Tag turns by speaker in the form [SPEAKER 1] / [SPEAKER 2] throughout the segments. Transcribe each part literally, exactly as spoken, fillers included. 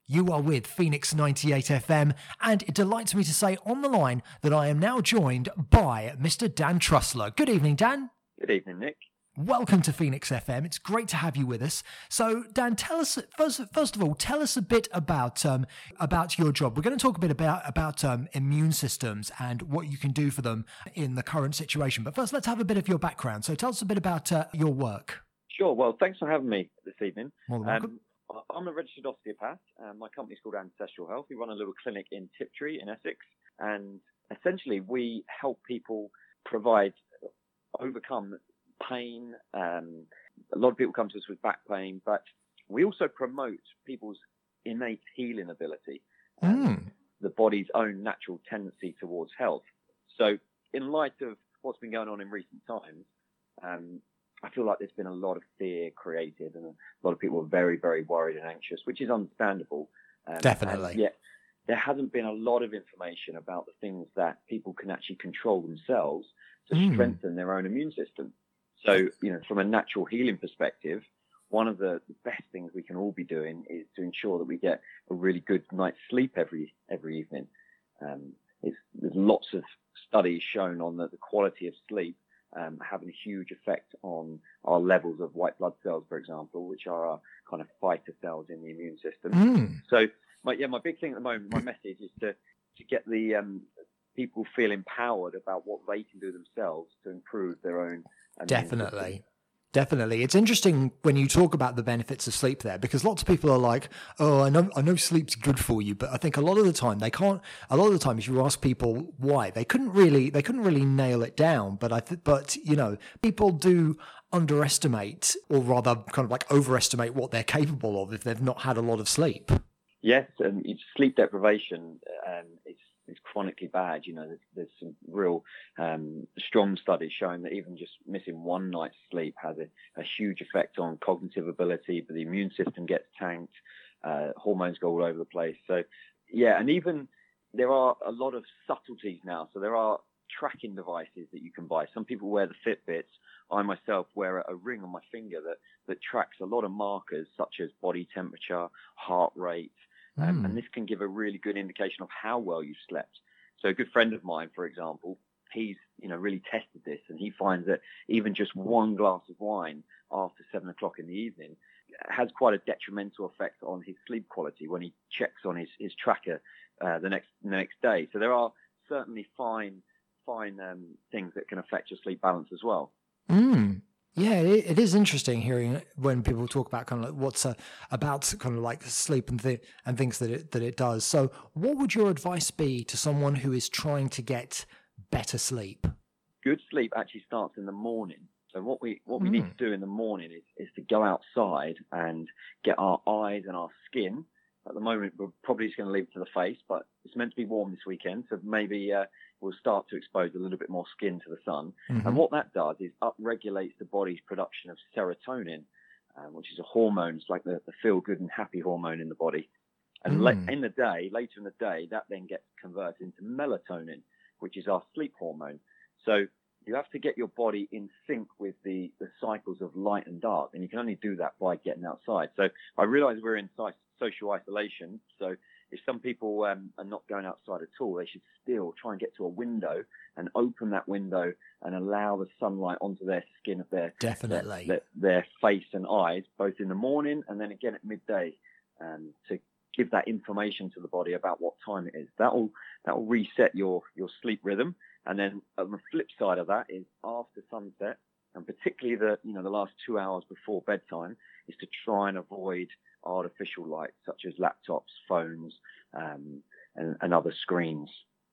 [SPEAKER 1] You are with Phoenix ninety-eight F M, and it delights me to say on the line that I am now joined by Mister Dan Trussler. Good evening, Dan.
[SPEAKER 2] Good evening, Nick.
[SPEAKER 1] Welcome to Phoenix F M. It's great to have you with us. So, Dan, tell us first. First of all, tell us a bit about um, about your job. We're going to talk a bit about about um, immune systems and what you can do for them in the current situation. But first, let's have a bit of your background. So, tell us a bit about uh, your work.
[SPEAKER 2] Sure. Well, thanks for having me this evening.
[SPEAKER 1] More than welcome.
[SPEAKER 2] Um, I'm a registered osteopath. Um, my company's called Ancestral Health. We run a little clinic in Tiptree in Essex, and essentially we help people provide, overcome pain. Um, a lot of people come to us with back pain, but we also promote people's innate healing ability, and
[SPEAKER 1] Mm.
[SPEAKER 2] the body's own natural tendency towards health. So in light of what's been going on in recent times, um, I feel like there's been a lot of fear created, and a lot of people are very, very worried and anxious, which is understandable. Um,
[SPEAKER 1] Definitely.
[SPEAKER 2] And yet there hasn't been a lot of information about the things that people can actually control themselves to
[SPEAKER 1] Mm.
[SPEAKER 2] strengthen their own immune system. So, you know, from a natural healing perspective, one of the best things we can all be doing is to ensure that we get a really good night's sleep every every evening. Um, it's, there's lots of studies shown on the, the quality of sleep um, having a huge effect on our levels of white blood cells, for example, which are our kind of fighter cells in the immune system.
[SPEAKER 1] Mm.
[SPEAKER 2] So, my, yeah, my big thing at the moment, my message is to, to get the um, people feel empowered about what they can do themselves to improve their own immune
[SPEAKER 1] Definitely.
[SPEAKER 2] system.
[SPEAKER 1] Definitely. It's interesting when you talk about the benefits of sleep there, because lots of people are like, oh, I know, I know sleep's good for you, but I think a lot of the time they can't, a lot of the time if you ask people why, they couldn't really, they couldn't really nail it down. But I think, but you know, people do underestimate, or rather kind of like overestimate what they're capable of if they've not had a lot of sleep.
[SPEAKER 2] Yes, and it's sleep deprivation, um, it's, it's chronically bad. You know, there's, there's some real um, strong studies showing that even just missing one night's sleep has a, a huge effect on cognitive ability, but the immune system gets tanked, uh, hormones go all over the place. So, yeah, and even there are a lot of subtleties now. So there are tracking devices that you can buy. Some people wear the Fitbits. I myself wear a, a ring on my finger that, that tracks a lot of markers such as body temperature, heart rate, Um,
[SPEAKER 1] Mm.
[SPEAKER 2] and this can give a really good indication of how well you slept. So a good friend of mine, for example, he's, you know, really tested this, and he finds that even just one glass of wine after seven o'clock in the evening has quite a detrimental effect on his sleep quality when he checks on his, his tracker uh, the next the next day. So there are certainly fine fine um, things that can affect your sleep balance as well.
[SPEAKER 1] Mm. Yeah, it, it is interesting hearing when people talk about kind of like what's uh, about kind of like sleep and th- and things that it that it does. So, what would your advice be to someone who is trying to get better sleep?
[SPEAKER 2] Good sleep actually starts in the morning. So what we what we
[SPEAKER 1] Mm.
[SPEAKER 2] need to do in the morning is, is to go outside and get our eyes and our skin. At the moment, we're probably just going to leave it to the face, but it's meant to be warm this weekend, so maybe uh, we'll start to expose a little bit more skin to the sun.
[SPEAKER 1] Mhm.
[SPEAKER 2] And what that does is upregulates the body's production of serotonin, um, which is a hormone. It's like the, the feel-good and happy hormone in the body. And
[SPEAKER 1] Mm.
[SPEAKER 2] la- in the day, later in the day, that then gets converted into melatonin, which is our sleep hormone. So you have to get your body in sync with the, the cycles of light and dark, and you can only do that by getting outside. So I realize we're in so- social isolation, so if some people um, are not going outside at all, they should still try and get to a window and open that window and allow the sunlight onto their skin of their
[SPEAKER 1] Definitely.
[SPEAKER 2] their, their, their face and eyes, both in the morning and then again at midday, um, to give that information to the body about what time it is. That will that will reset your your sleep rhythm. And then on the flip side of that is after sunset, and particularly the you know the last two hours before bedtime, is to try and avoid artificial light such as laptops, phones, um, and, and other screens.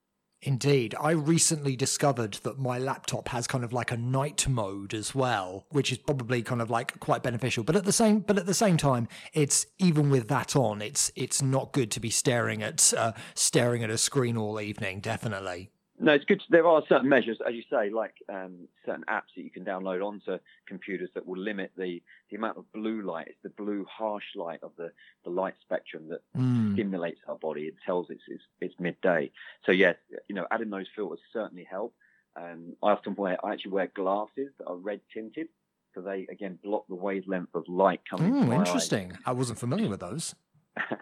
[SPEAKER 1] Indeed. I recently discovered that my laptop has kind of like a night mode as well, which is probably kind of like quite beneficial. But at the same, but at the same time, it's even with that on, it's it's not good to be staring at uh, staring at a screen all evening. Definitely.
[SPEAKER 2] No, it's good. There are certain measures, as you say, like um, certain apps that you can download onto computers that will limit the, the amount of blue light. It's the blue harsh light of the, the light spectrum that
[SPEAKER 1] Mm.
[SPEAKER 2] stimulates our body. It tells it's, it's it's midday. So yes, you know, adding those filters certainly help. Um, I often wear, I actually wear glasses that are red tinted, so they again block the wavelength of light coming
[SPEAKER 1] Mm,
[SPEAKER 2] into my eyes.
[SPEAKER 1] interesting. I wasn't familiar with those.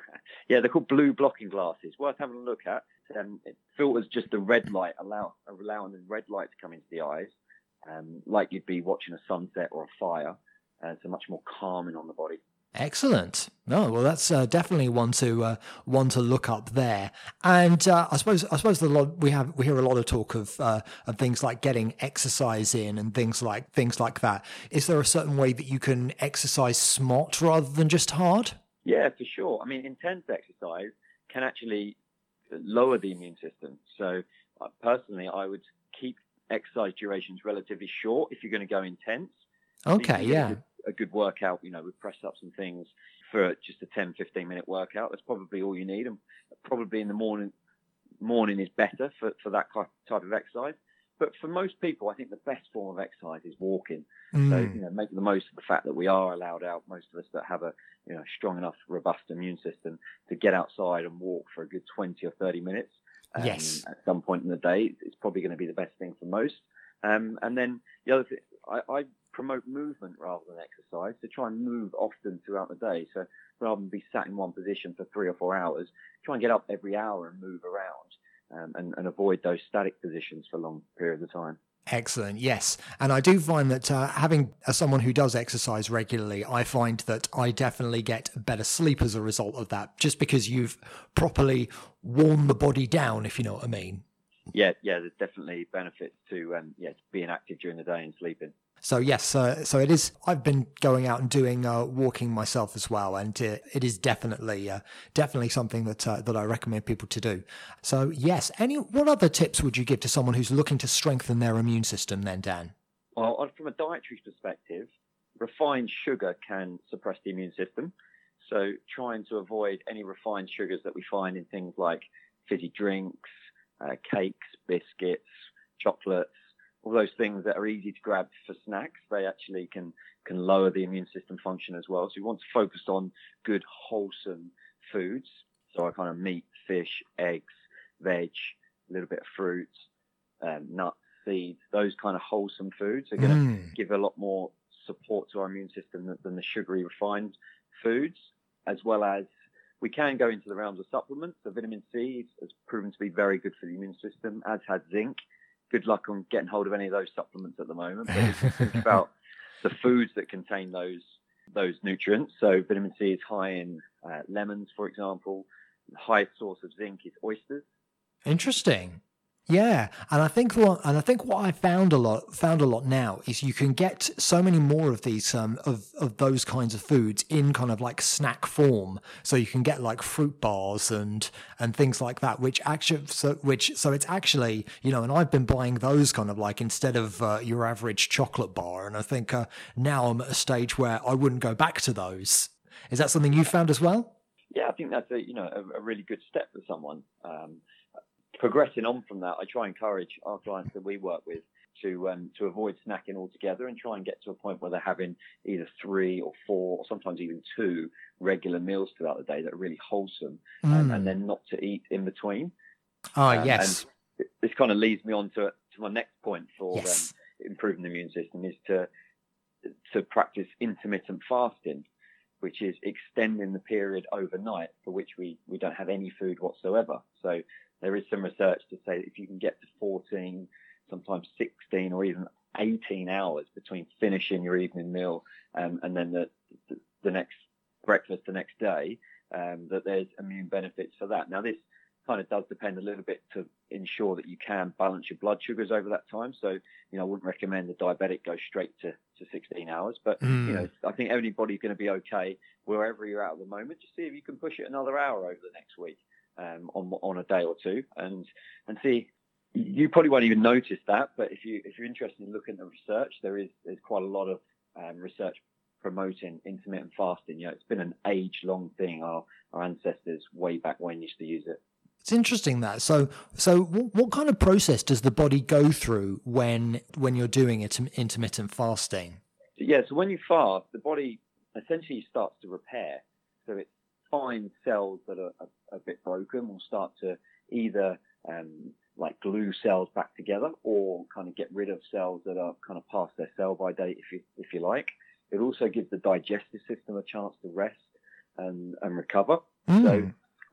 [SPEAKER 2] Yeah, they're called blue blocking glasses. Worth having a look at. Um, it filters just the red light, allow, allowing the red light to come into the eyes, um, like you'd be watching a sunset or a fire. Uh, so much more calming on the body.
[SPEAKER 1] Excellent. No, well, that's uh, definitely one to uh, one to look up there. And uh, I suppose I suppose the lot we have we hear a lot of talk of uh, of things like getting exercise in and things like things like that. Is there a certain way that you can exercise smart rather than just hard?
[SPEAKER 2] Yeah, for sure. I mean, intense exercise can actually lower the immune system. So uh, personally, I would keep exercise durations relatively short if you're going to go intense.
[SPEAKER 1] Okay,
[SPEAKER 2] so
[SPEAKER 1] yeah.
[SPEAKER 2] A good, a good workout, you know, with press ups and things for just a ten, fifteen minute workout. That's probably all you need. And probably in the morning, morning is better for, for that type of exercise. But for most people, I think the best form of exercise is walking. Mm. So, you know, make the most of the fact that we are allowed out, most of us that have a, you know, strong enough, robust immune system to get outside and walk for a good twenty or thirty minutes. Um,
[SPEAKER 1] yes.
[SPEAKER 2] At some point in the day, it's probably going to be the best thing for most. Um, and then the other thing, I, I promote movement rather than exercise, to try and move often throughout the day. So rather than be sat in one position for three or four hours, try and get up every hour and move around, um, and, and avoid those static positions for long periods of time.
[SPEAKER 1] Excellent. Yes. And I do find that uh, having as someone who does exercise regularly, I find that I definitely get better sleep as a result of that, just because you've properly worn the body down, if you know what I mean.
[SPEAKER 2] Yeah, yeah, there's definitely benefits to um, yeah, being active during the day and sleeping.
[SPEAKER 1] So yes, uh, so it is. I've been going out and doing uh, walking myself as well, and uh, it is definitely, uh, definitely something that uh, that I recommend people to do. So yes, any what other tips would you give to someone who's looking to strengthen their immune system, then, Dan?
[SPEAKER 2] Well, from a dietary perspective, refined sugar can suppress the immune system. So trying to avoid any refined sugars that we find in things like fizzy drinks, uh, cakes, biscuits, chocolates. All those things that are easy to grab for snacks, they actually can can lower the immune system function as well. So you want to focus on good, wholesome foods. So I kind of meat, fish, eggs, veg, a little bit of fruit, um, nuts, seeds. Those kind of wholesome foods are going to mm. give a lot more support to our immune system than, than the sugary, refined foods, as well as we can go into the realms of supplements. So vitamin C has proven to be very good for the immune system, as has zinc. Good luck on getting hold of any of those supplements at the moment. But if you think about the foods that contain those those nutrients, so vitamin C is high in uh, lemons, for example. The highest source of zinc is oysters.
[SPEAKER 1] Interesting. Yeah, and I think what and I think what I found a lot found a lot now is you can get so many more of these um of of those kinds of foods in kind of like snack form. So you can get like fruit bars and and things like that, which actually so which so it's actually, you know, and I've been buying those kind of like instead of uh, your average chocolate bar, and I think uh, now I'm at a stage where I wouldn't go back to those. Is that something you found as well?
[SPEAKER 2] Yeah, I think that's a you know a, a really good step for someone. Um, Progressing on from that, I try and encourage our clients that we work with to um, to avoid snacking altogether and try and get to a point where they're having either three or four or sometimes even two regular meals throughout the day that are really wholesome, mm. um, and then not to eat in between.
[SPEAKER 1] Ah, um, yes.
[SPEAKER 2] And this kind of leads me on to to my next point for
[SPEAKER 1] yes.
[SPEAKER 2] um, improving the immune system is to to practice intermittent fasting, which is extending the period overnight for which we, we don't have any food whatsoever. So there is some research to say that if you can get to fourteen, sometimes sixteen or even eighteen hours between finishing your evening meal um, and then the, the the next breakfast the next day, um, that there's immune benefits for that. Now, this kind of does depend a little bit to ensure that you can balance your blood sugars over that time. So, you know, I wouldn't recommend the diabetic go straight to, to sixteen hours. But, mm. you know, I think everybody's going to be okay wherever you're at at the moment. Just see if you can push it another hour over the next week. Um, on on a day or two, and and see, you probably won't even notice that, but if you if you're interested in looking at the research, there is there's quite a lot of um, research promoting intermittent fasting. You know, it's been an age long thing. Our our ancestors way back when used to use it.
[SPEAKER 1] It's interesting that. So so what, what kind of process does the body go through when when you're doing it intermittent fasting?
[SPEAKER 2] Yeah, so when you fast, the body essentially starts to repair. So it finds cells that are a, a bit broken will start to either um, like glue cells back together or kind of get rid of cells that are kind of past their sell by date, if you if you like. It also gives the digestive system a chance to rest and, and recover. Mm. So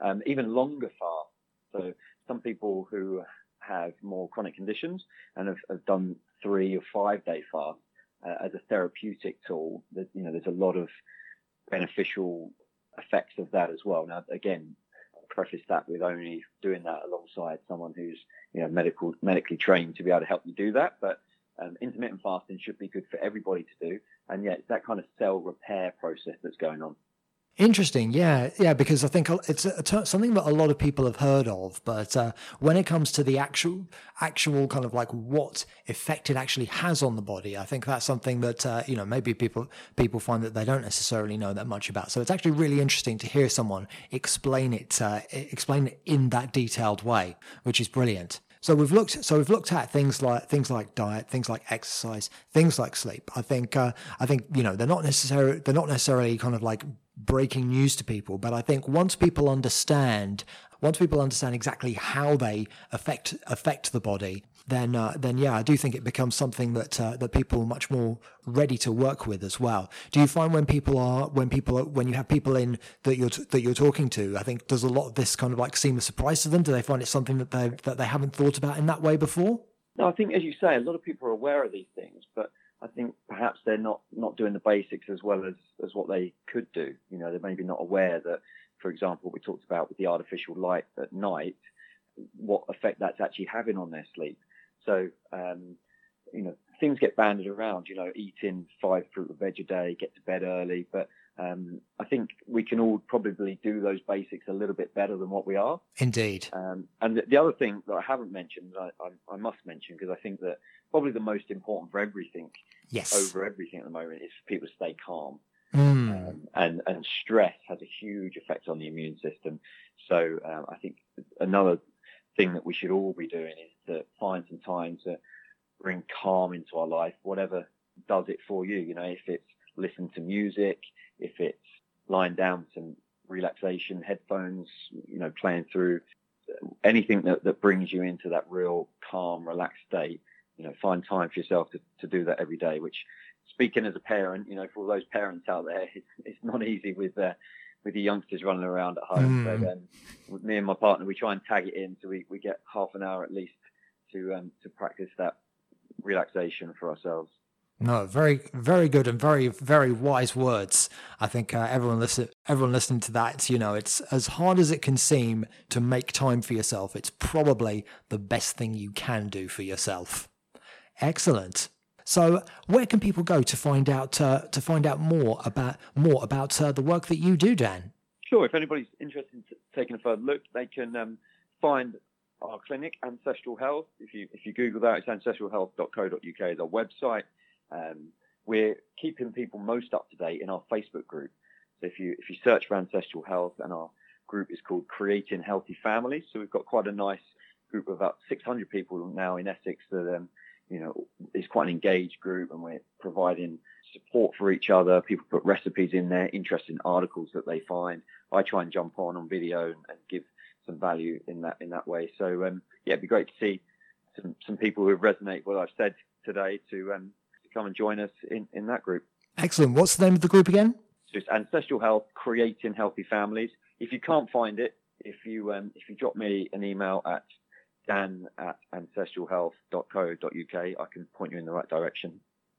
[SPEAKER 2] um, even longer fast. So some people who have more chronic conditions and have, have done three or five day fast uh, as a therapeutic tool, that, you know, there's a lot of beneficial effects of that as well. Now, again, I'll preface that with only doing that alongside someone who's, you know, medical, medically trained to be able to help you do that. But um, intermittent fasting should be good for everybody to do. And yet it's that kind of cell repair process that's going on.
[SPEAKER 1] Interesting. Yeah. Yeah. Because I think it's a, a, something that a lot of people have heard of, but uh, when it comes to the actual, actual kind of like what effect it actually has on the body, I think that's something that, uh, you know, maybe people, people find that they don't necessarily know that much about. So it's actually really interesting to hear someone explain it, uh, explain it in that detailed way, which is brilliant. So we've looked. So we've looked at things like things like diet, things like exercise, things like sleep. I think. Uh, I think you know they're not necessarily they're not necessarily kind of like breaking news to people. But I think once people understand, once people understand exactly how they affect affect the body, then uh, then yeah, I do think it becomes something that uh, that people are much more ready to work with as well. Do you find when people are when people are, when you have people in that you're that you're talking to, I think does a lot of this kind of like seem a surprise to them? Do they find it something that they that they haven't thought about in that way before?
[SPEAKER 2] No, I think, as you say, a lot of people are aware of these things, but I think perhaps they're not, not doing the basics as well as, as what they could do. You know, they're maybe not aware that, for example, we talked about with the artificial light at night, what effect that's actually having on their sleep. So, um, you know, things get banded around, you know, eating five fruit or veg a day, get to bed early. But um, I think we can all probably do those basics a little bit better than what we are.
[SPEAKER 1] Indeed.
[SPEAKER 2] Um, and the, the other thing that I haven't mentioned, I, I, I must mention, because I think that probably the most important for everything,
[SPEAKER 1] yes,
[SPEAKER 2] over everything at the moment, is for people to stay calm.
[SPEAKER 1] Mm.
[SPEAKER 2] Um, and, and stress has a huge effect on the immune system. So um, I think another thing that we should all be doing is to find some time to bring calm into our life, whatever does it for you. You know, if it's listen to music, if it's lying down with some relaxation headphones, you know, playing through anything that, that brings you into that real calm, relaxed state, you know, find time for yourself to, to do that every day, which, speaking as a parent, you know, for all those parents out there, it's, it's not easy with uh, with the youngsters running around at home. Mm. But um, with me and my partner, we try and tag it in so we, we get half an hour at least to um, to practice that relaxation for ourselves.
[SPEAKER 1] No, very, very good and very, very wise words. I think uh, everyone listen, everyone listening to that, you know, it's as hard as it can seem to make time for yourself. It's probably the best thing you can do for yourself. Excellent. So, where can people go to find out uh, to find out more about more about uh, the work that you do, Dan?
[SPEAKER 2] Sure. If anybody's interested in t- taking a further look, they can um, find our clinic, Ancestral Health. If you if you Google that, it's ancestral health dot co dot uk is our website. Um, we're keeping people most up to date in our Facebook group. So if you if you search for Ancestral Health, and our group is called Creating Healthy Families, so we've got quite a nice group of about six hundred people now in Essex that um, you know, it's quite an engaged group, and we're providing support for each other. People put recipes in there, interesting articles that they find. I try and jump on on video and, and give some value in that in that way. So um, yeah, it'd be great to see some some people who resonate with what I've said today to um, to come and join us in, in that group.
[SPEAKER 1] Excellent. What's the name of the group again?
[SPEAKER 2] So it's Ancestral Health, Creating Healthy Families. If you can't find it, if you um, if you drop me an email at Dan at ancestral health dot co dot uk, I can point you in the right direction.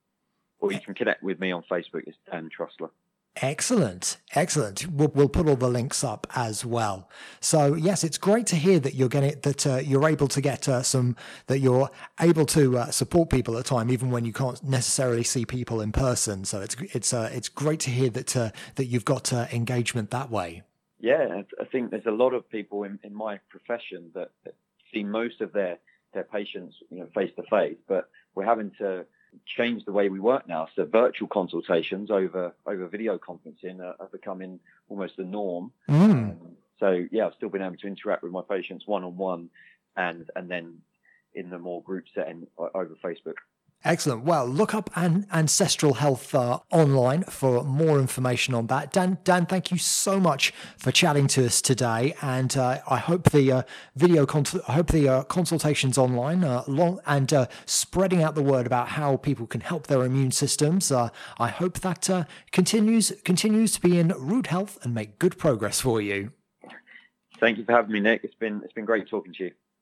[SPEAKER 2] Or you can connect with me on Facebook. It's Dan Trussler.
[SPEAKER 1] Excellent. Excellent. We'll, we'll put all the links up as well. So yes, it's great to hear that you're getting that uh, you're able to get uh, some that you're able to uh, support people at a time, even when you can't necessarily see people in person. So it's it's uh, it's great to hear that uh, that you've got uh, engagement that way.
[SPEAKER 2] Yeah, I think there's a lot of people in, in my profession that, that see most of their, their patients, you know, face to face, but we're having to change the way we work now. So virtual consultations over over video conferencing are, are becoming almost the norm.
[SPEAKER 1] Mm.
[SPEAKER 2] Um, so yeah, I've still been able to interact with my patients one on one, and and then in the more group setting over Facebook.
[SPEAKER 1] Excellent. Well, look up An- Ancestral Health uh, online for more information on that. Dan, Dan, thank you so much for chatting to us today, and uh, I hope the uh, video, cons- I hope the uh, consultations online, uh, long and uh, spreading out the word about how people can help their immune systems. Uh, I hope that uh, continues continues to be in rude health and make good progress for you.
[SPEAKER 2] Thank you for having me, Nick. It's been it's been great talking to you.